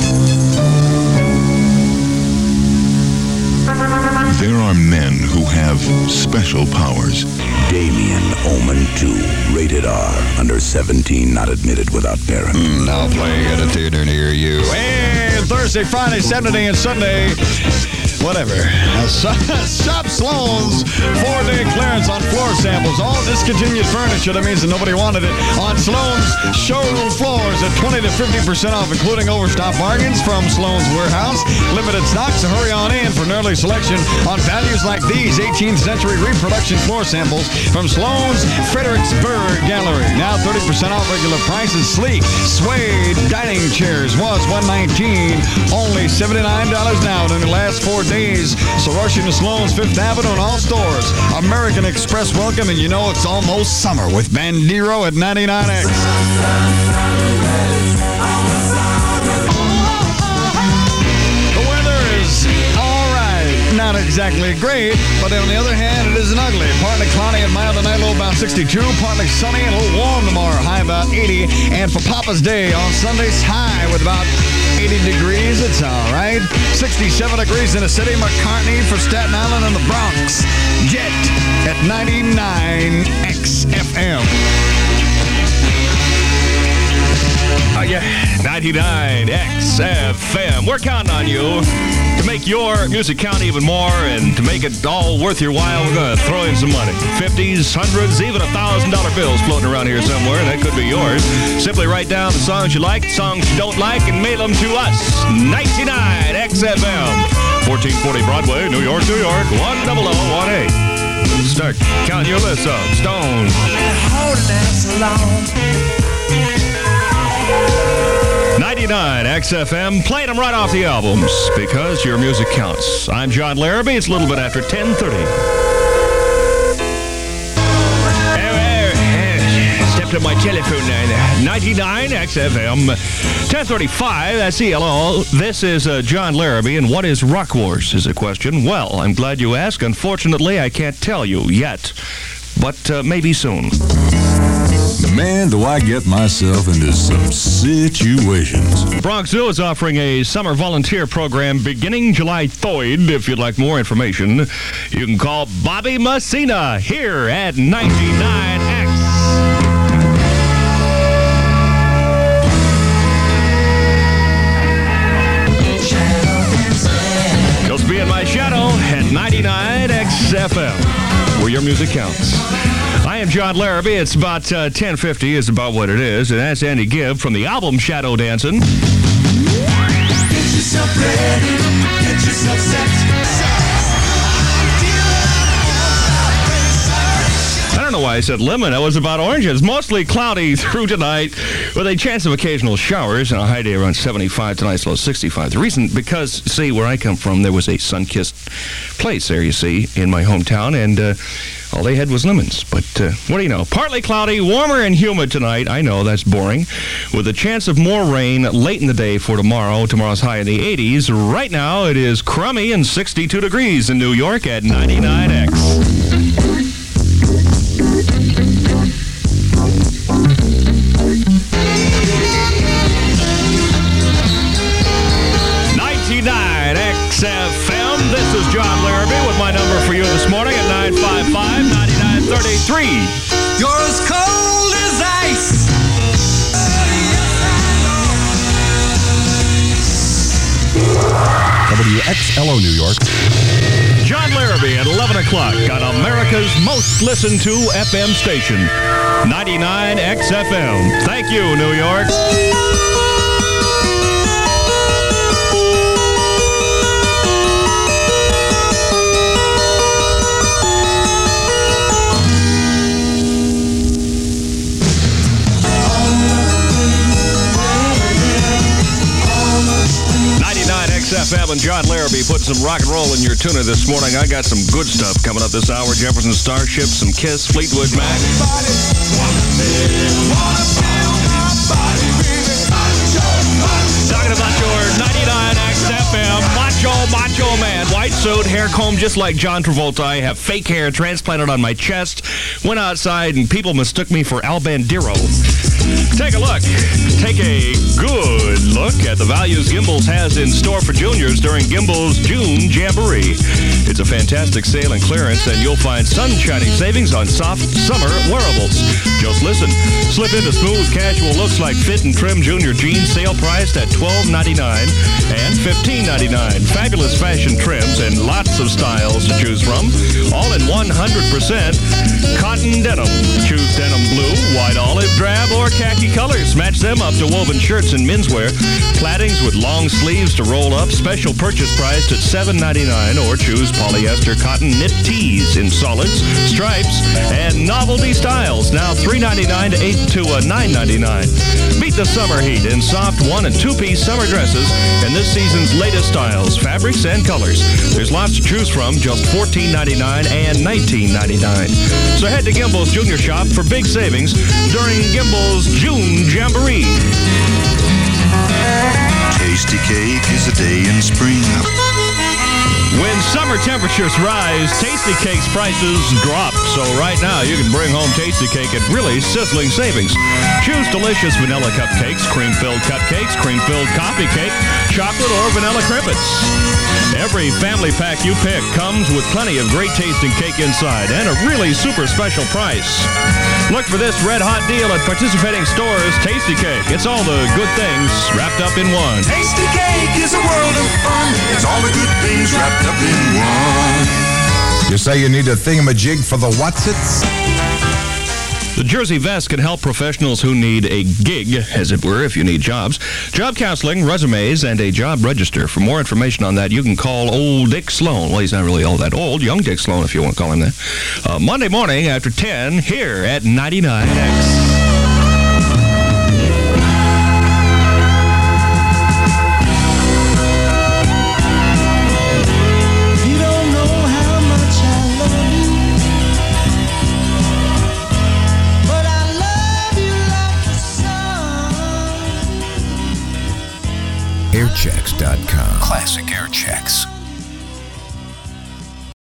There are men who have special powers. Damien Omen two, rated R, under seventeen, not admitted without parent. Mm, now playing at a theater near you. And Thursday, Friday, Saturday, and Sunday. Whatever. Now, Shop Sloan's four-day clearance on floor samples. All discontinued furniture. That means that nobody wanted it. On Sloan's showroom floors at twenty to fifty percent off, including overstock bargains from Sloan's Warehouse. Limited stock, so hurry on in for an early selection on values like these. eighteenth century reproduction floor samples from Sloan's Fredericksburg Gallery. Now thirty percent off regular prices. Sleek suede dining chairs was one hundred nineteen dollars, only seventy-nine dollars now in the last four days. So rush into Sloan's Fifth Avenue in all stores. American Express welcome, and you know it's almost summer with Bandero at ninety-nine X. The weather is all right. Not exactly great, but on the other hand, it isn't ugly. Partly cloudy and mild tonight, low about sixty-two. Partly sunny and a little warm tomorrow, high about eighty. And for Papa's Day on Sunday's high with about eighty degrees. It's all right. sixty-seven degrees in the city. McCartney for Staten Island and the Bronx. Jet at ninety-nine X F M. Uh, yeah, ninety-nine X F M. We're counting on you to make your music count even more, and to make it all worth your while, we're going to throw in some money. fifties, hundreds, even one thousand dollar bills floating around here somewhere, and that could be yours. Simply write down the songs you like, songs you don't like, and mail them to us. ninety-nine X F M, fourteen forty Broadway, New York, New York, one zero zero one eight. Start counting your list up. Stones. ninety-nine X F M, playing them right off the albums, because your music counts. I'm John Larrabee. It's a little bit after ten thirty. Step looked at my telephone line. ninety-nine X F M. ten thirty-five, that's E L O. This is uh, John Larrabee, and what is Rock Wars is a question. Well, I'm glad you asked. Unfortunately, I can't tell you yet, but uh, maybe soon. Man, do I get myself into some situations. Bronx Zoo is offering a summer volunteer program beginning July third. If you'd like more information, you can call Bobby Messina here at ninety-nine X. Just be in my shadow at ninety-nine X F M, where your music counts. I am John Larrabee. It's about uh, ten fifty is about what it is. And that's Andy Gibb from the album Shadow Dancing. Get yourself ready, get yourself set. I don't know why I said lemon. That was about oranges. Mostly cloudy through tonight with a chance of occasional showers and a high day around seventy-five tonight, low sixty-five. The reason, because, see, where I come from, there was a sun-kissed place there, you see, in my hometown, and uh, all they had was lemons. But uh, what do you know? Partly cloudy, warmer and humid tonight. I know, that's boring. With a chance of more rain late in the day for tomorrow. Tomorrow's high in the eighties. Right now, it is crummy and sixty-two degrees in New York at ninety-nine X. ninety-nine X F M. This is John Larrabee with my number for you this morning at nine five five, nine nine three three. You're as cold as ice. W X L O New York. John Larrabee at eleven o'clock on America's most listened to F M station, ninety-nine X F M. Thank you, New York. X F M and John Larrabee putting some rock and roll in your tuna this morning. I got some good stuff coming up this hour. Jefferson Starship, some Kiss, Fleetwood Mac. Talking about your ninety-nine X F M macho, macho man. White suit, hair combed just like John Travolta. I have fake hair transplanted on my chest. Went outside and people mistook me for Al Bandero. Take a look. Take a good look at the values Gimbels has in store for juniors during Gimbels June Jamboree. It's a fantastic sale and clearance, and you'll find sun-shining savings on soft summer wearables. Just listen. Slip into smooth, casual looks like fit and trim junior jeans, sale priced at twelve ninety-nine and fifteen ninety-nine. Fabulous fashion trims and lots of styles to choose from, all in one hundred percent cotton denim. Choose denim blue, white olive, drab, or khaki colors. Match them up to woven shirts and menswear. Plattings with long sleeves to roll up. Special purchase priced at seven ninety-nine, or choose polyester cotton knit tees in solids, stripes, and novelty styles. Now three ninety-nine to eight to nine ninety-nine. Meet the summer heat in soft one and two piece summer dresses and this season's latest styles, fabrics, and colors. There's lots to choose from, just fourteen ninety-nine and nineteen ninety-nine. So head to Gimbel's Junior Shop for big savings during Gimbel's June Jamboree. Tasty cake is a day in spring. When summer temperatures rise, Tasty Cake's prices drop. So right now, you can bring home Tasty Cake at really sizzling savings. Choose delicious vanilla cupcakes, cream-filled cupcakes, cream-filled coffee cake, chocolate or vanilla crimpets. Every family pack you pick comes with plenty of great tasting cake inside and a really super special price. Look for this red-hot deal at participating stores. Tasty Cake. It's all the good things wrapped up in one. Tasty cake is a world of fun. It's all the good things wrapped up in one. You say you need a thingamajig for the Watsits? The Jersey Vest can help professionals who need a gig, as it were, if you need jobs. Job counseling, resumes, and a job register. For more information on that, you can call old Dick Sloan. Well, he's not really all that old. Young Dick Sloan, if you want to call him that. Uh, Monday morning after ten here at ninety-nine X. But I love you. airchecks dot com. Classic Air Checks.